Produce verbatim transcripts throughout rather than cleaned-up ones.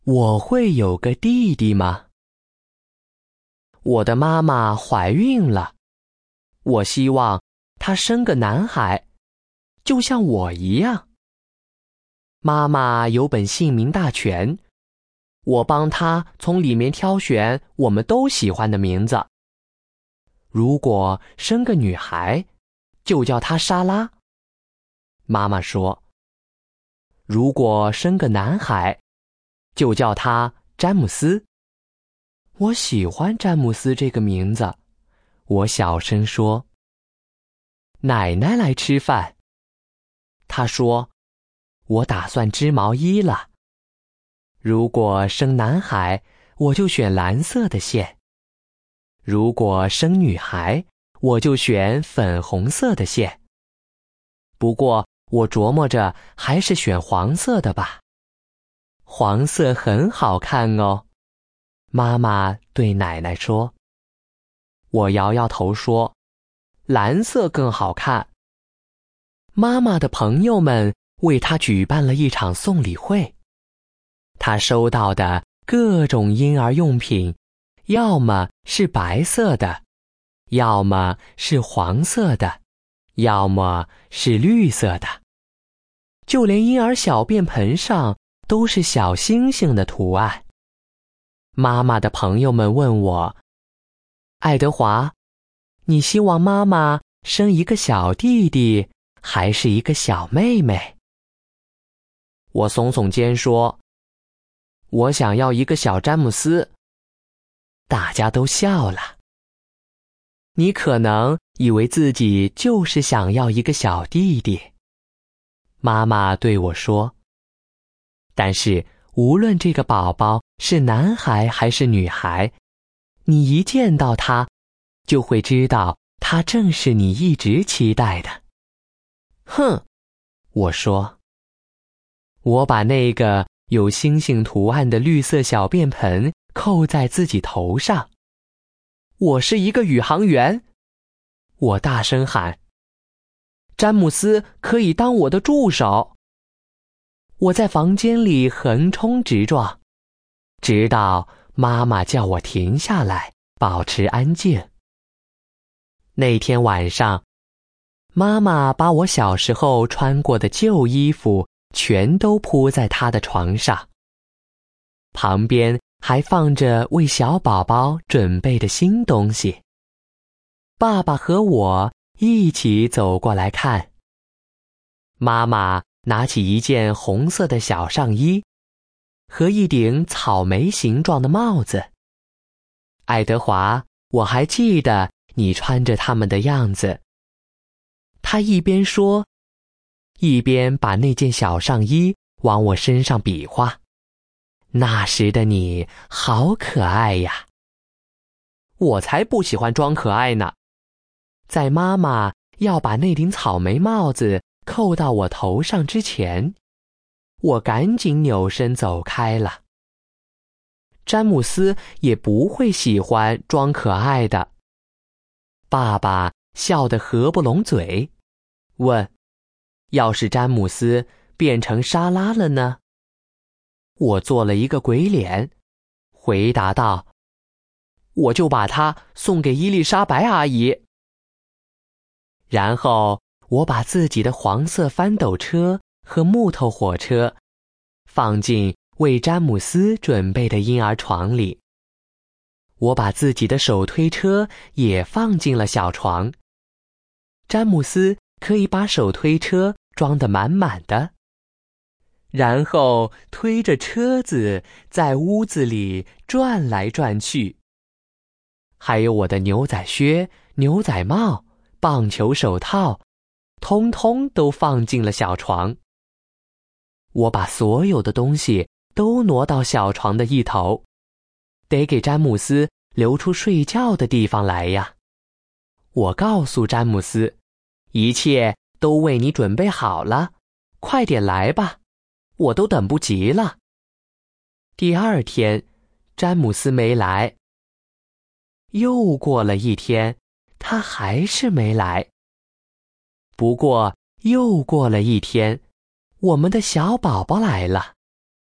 我会有个弟弟吗？我的妈妈怀孕了，我希望她生个男孩，就像我一样。妈妈有本姓名大全，我帮她从里面挑选我们都喜欢的名字。如果生个女孩，就叫她莎拉。妈妈说，如果生个男孩，就叫他詹姆斯。我喜欢詹姆斯这个名字，我小声说。奶奶来吃饭，她说，我打算织毛衣了。如果生男孩，我就选蓝色的线；如果生女孩，我就选粉红色的线。不过我琢磨着还是选黄色的吧。黄色很好看哦，妈妈对奶奶说。我摇摇头说，蓝色更好看。妈妈的朋友们为她举办了一场送礼会，她收到的各种婴儿用品，要么是白色的，要么是黄色的，要么是绿色的。就连婴儿小便盆上都是小星星的图案。妈妈的朋友们问我，爱德华，你希望妈妈生一个小弟弟，还是一个小妹妹？我耸耸肩说，我想要一个小詹姆斯。大家都笑了。你可能以为自己就是想要一个小弟弟，妈妈对我说。但是无论这个宝宝是男孩还是女孩，你一见到他，就会知道他正是你一直期待的。哼，我说。我把那个有星星图案的绿色小便盆扣在自己头上。我是一个宇航员，我大声喊。詹姆斯可以当我的助手。我在房间里横冲直撞，直到妈妈叫我停下来，保持安静。那天晚上，妈妈把我小时候穿过的旧衣服全都铺在她的床上，旁边还放着为小宝宝准备的新东西。爸爸和我一起走过来看。妈妈拿起一件红色的小上衣和一顶草莓形状的帽子。爱德华，我还记得你穿着它们的样子。他一边说，一边把那件小上衣往我身上比划。那时的你好可爱呀。我才不喜欢装可爱呢。在妈妈要把那顶草莓帽子扣到我头上之前，我赶紧扭身走开了。詹姆斯也不会喜欢装可爱的。爸爸笑得合不拢嘴，问，要是詹姆斯变成莎拉了呢？我做了一个鬼脸，回答道，我就把它送给伊丽莎白阿姨。然后我把自己的黄色翻斗车和木头火车放进为詹姆斯准备的婴儿床里。我把自己的手推车也放进了小床。詹姆斯可以把手推车装得满满的，然后推着车子在屋子里转来转去。还有我的牛仔靴、牛仔帽、棒球手套，通通都放进了小床。我把所有的东西都挪到小床的一头，得给詹姆斯留出睡觉的地方来呀。我告诉詹姆斯，一切都为你准备好了，快点来吧，我都等不及了。第二天，詹姆斯没来。又过了一天，他还是没来。不过又过了一天，我们的小宝宝来了。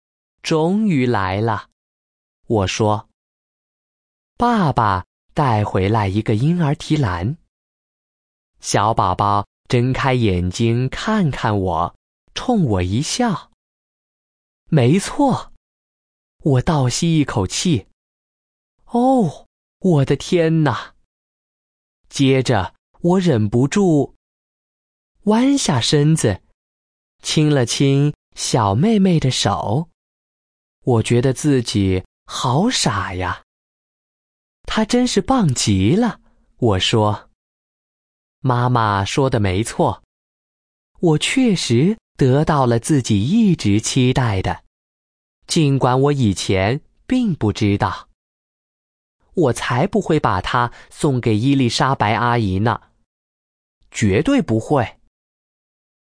终于来了。我说，爸爸带回来一个婴儿提篮。小宝宝睁开眼睛看看我，冲我一笑。没错，我倒吸一口气。哦，我的天哪！接着我忍不住弯下身子，亲了亲小妹妹的手。我觉得自己好傻呀。她真是棒极了，我说。妈妈说的没错，我确实得到了自己一直期待的，尽管我以前并不知道。我才不会把它送给伊丽莎白阿姨呢，绝对不会。